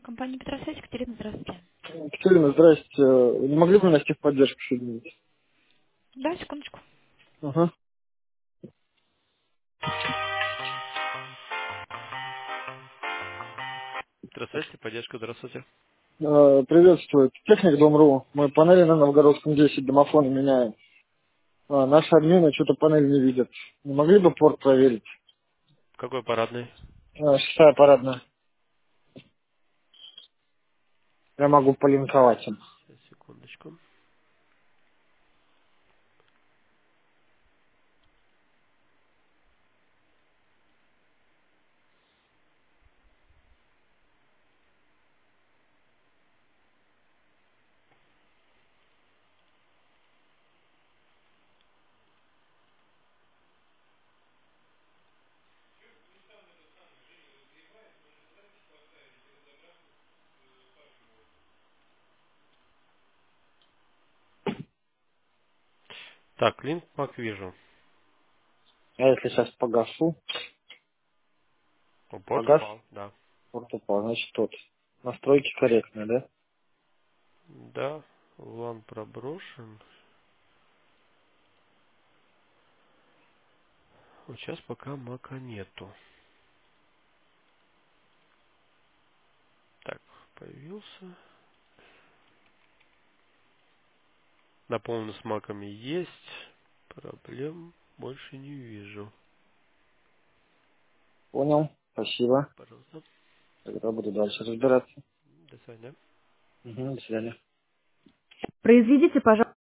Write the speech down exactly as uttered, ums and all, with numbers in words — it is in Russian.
Компания Петросвязь, Екатерина, здравствуйте. Екатерина, здрасте. Не могли бы нас в техподдержку соединить? Да, секундочку. Ага. Здравствуйте, поддержка, здравствуйте. Э, Приветствую. Техник Дом.ру. Мы панели на Новгородском десять домофоны меняем. А, наши админы что-то панель не видят. Не могли бы порт проверить? Какой парадный? А, шестая парадная. Я могу полинковать им. Сейчас, секундочку. Так, линк пак вижу. А если сейчас погашу? О, порт Погас? упал, да. Порт упал. Значит, тот. Настройки корректные, да? Да, лан проброшен. Вот сейчас пока мака нету. Так, появился. Наполнен с маками есть. Проблем больше не вижу. Понял. Спасибо. Пожалуйста. Тогда буду дальше разбираться. До свидания. Угу, до свидания. Произведите, пожалуйста.